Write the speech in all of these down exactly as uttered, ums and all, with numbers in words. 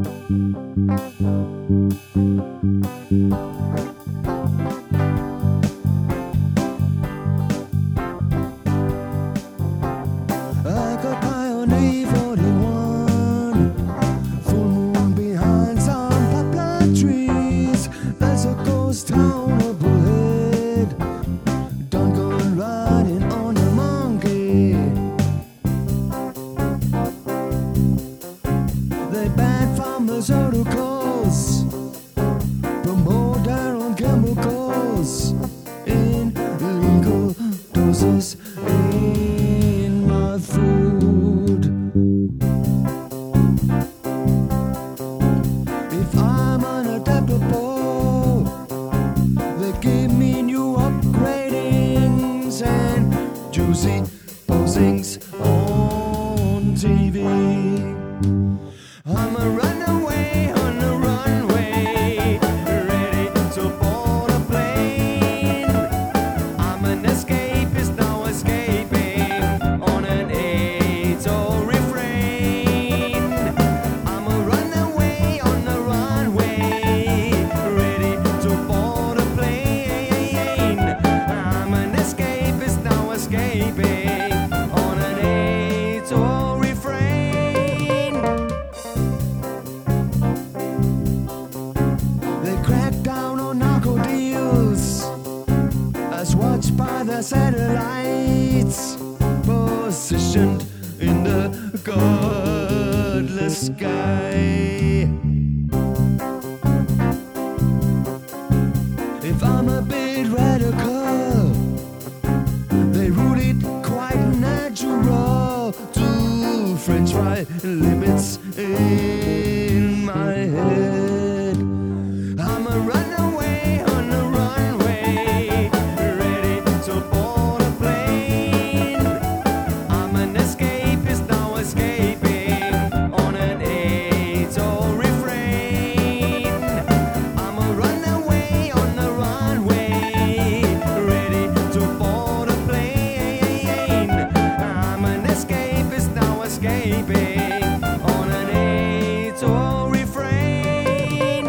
I got high on E forty-one, full moon behind some poplar trees. There's a ghost town up ahead, done gone riding on a monkey. They banned pharmaceuticals, promote their own chemicals in illegal doses in my food. If I'm unadaptable, they give me new upgradings and juicy postings on T V. I'm a runaway on a runway, ready to board a plane. I'm an escapist now escaping on an eight-oh refrain. I'm a runaway on a runway, ready to board a plane. I'm an escapist now escaping on an eight-oh refrain. They crack down on narco deals as watched by the satellites, positioned in the godless sky. If I'm a bit radical, they rule it quite natural to French fry limits in my head. I'm a runaway on a runway, ready to board a plane. I'm an escapist now escaping on an eight-oh refrain. I'm a runaway on a runway, ready to board a plane. I'm an escapist now escaping on an eight-oh refrain.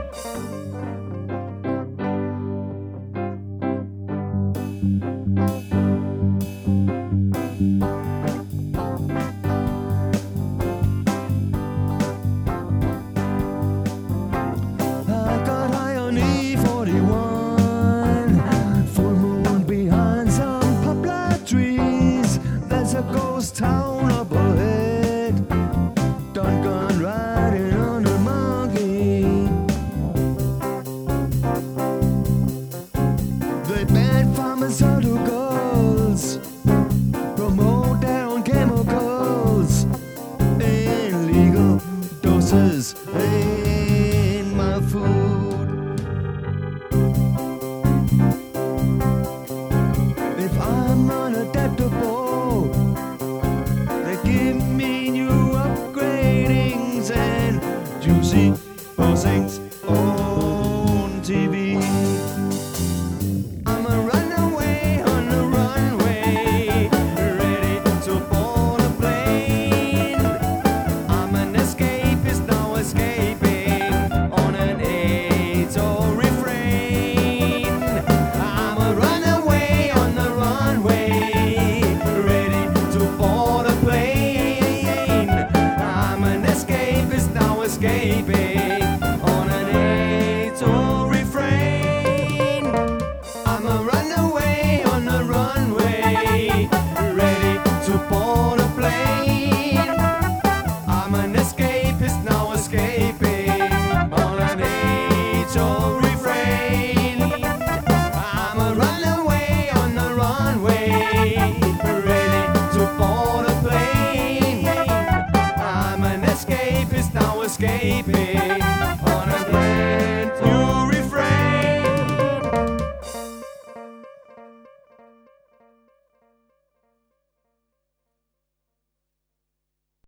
I got high on E forty-one, full moon behind some poplar trees. There's a ghost town up ahead, done gone riding on a monkey. They ban pharmaceuticals, promote their own chemicals in legal doses in my food. If I'm unadaptable, they give me new upgradings and juicy postings on T V. I'm a runaway on a runway, ready to board a plane. I'm an escapist now escaping on an eight-oh refrain. I'm a runaway on a runway, ready to board a plane. I'm an escapist now escaping on an eight-oh refrain. I'm a runaway on a runway, ready to board a plane. I'm an escapist now escaping on an eight-oh refrain. I'm a runaway on a runway, ready to board a plane. I'm an escapist now escaping